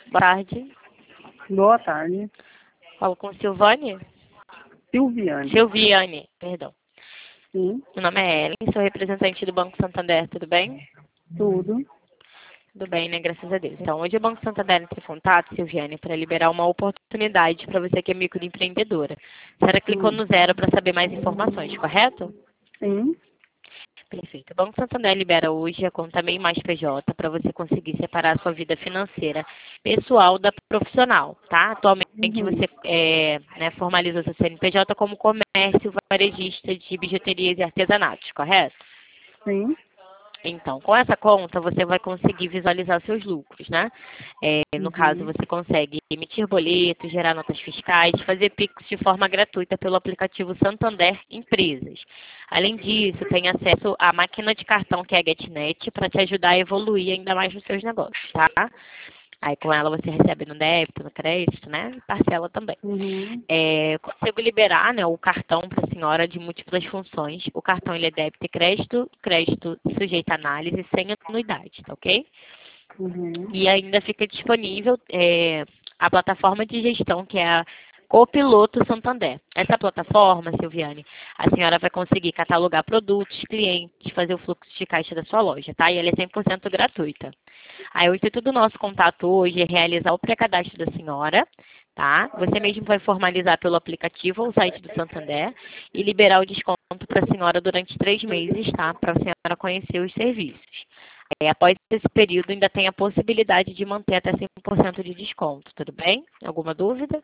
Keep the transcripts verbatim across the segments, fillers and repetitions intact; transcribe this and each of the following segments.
Boa tarde. Boa tarde. Falo com Silvane? Silviane. Silviane, perdão. Sim, Meu nome é Ellen, sou representante do Banco Santander, tudo bem? tudo. Tudo bem, né? Graças a Deus. Então, hoje o Banco Santander entra em contato, Silviane, para liberar uma oportunidade para você que é microempreendedora. A senhora clicou Sim. no zero para saber mais informações, correto? Sim. Perfeito. O Banco Santander libera hoje a conta MEI mais P J para você conseguir separar a sua vida financeira pessoal da profissional, tá? Atualmente Uhum. você é, né, formaliza o seu C N P J como comércio varejista de bijuterias e artesanatos, correto? Sim. Então, com essa conta, você vai conseguir visualizar seus lucros, né? É, no caso, Uhum. você consegue emitir boletos, gerar notas fiscais, fazer Pix de forma gratuita pelo aplicativo Santander Empresas. Além disso, tem acesso à máquina de cartão, que é a GetNet, para te ajudar a evoluir ainda mais nos seus negócios, tá? Aí, com ela, você recebe no débito, no crédito, né? E parcela também. Uhum. É, consigo liberar, né, o cartão para a senhora de múltiplas funções. O cartão ele é débito e crédito, crédito sujeito a análise sem anuidade, tá ok? Uhum. E ainda fica disponível é, a plataforma de gestão, que é a Copiloto Santander. Essa plataforma, Silviane, a senhora vai conseguir catalogar produtos, clientes, fazer o fluxo de caixa da sua loja, tá? E ela é cem por cento gratuita. Aí o intuito do nosso contato hoje é realizar o pré-cadastro da senhora, tá? Você mesmo vai formalizar pelo aplicativo ou site do Santander e liberar o desconto para a senhora durante três meses, tá? Para a senhora conhecer os serviços. É, após esse período, ainda tem a possibilidade de manter até cem por cento de desconto, tudo bem? Alguma dúvida?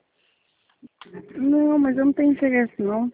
Não, mas eu não tenho interesse, não.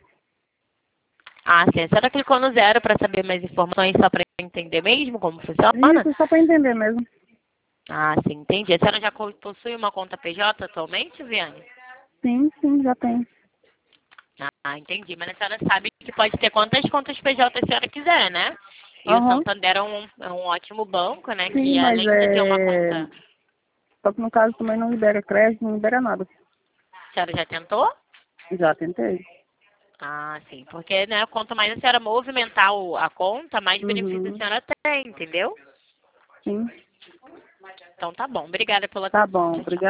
Ah, sim. A senhora clicou no zero para saber mais informações, só para entender mesmo como funciona? Isso é só para entender mesmo. Ah, sim, entendi. A senhora já co- possui uma conta P J atualmente, Viane? Sim, sim, já tem. Ah, entendi. Mas a senhora sabe que pode ter quantas contas P J a senhora quiser, né? E o Aham. Santander é um, é um ótimo banco, né? Sim, Que mas além de ter uma é... conta... Só que no caso também não libera crédito, não libera nada. A senhora já tentou? Já tentei. Ah, sim. Porque, né, quanto mais a senhora movimentar o- a conta, mais benefício a Uhum. senhora tem, entendeu? Sim. Então tá bom. Obrigada pela Tá atenção. bom, Tchau, tchau. obrigada.